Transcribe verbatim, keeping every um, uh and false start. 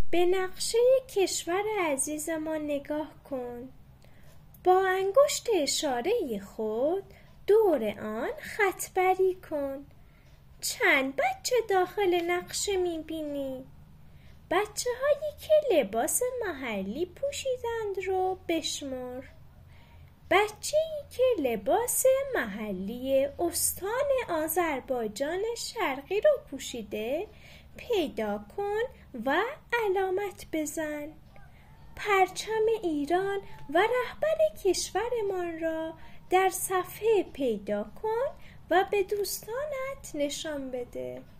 به نقشه کشور عزیزمان نگاه کن. با انگشت اشاره خود دور آن خط‌بری کن. چند بچه داخل نقشه می‌بینی؟ بچه هایی که لباس محلی پوشیدند رو بشمار. بچه‌ای که لباس محلی استان آذربایجان شرقی رو پوشیده پیدا کن و علامت بزن. پرچم ایران و رهبر کشورمان را در صفحه پیدا کن و به دوستانت نشان بده.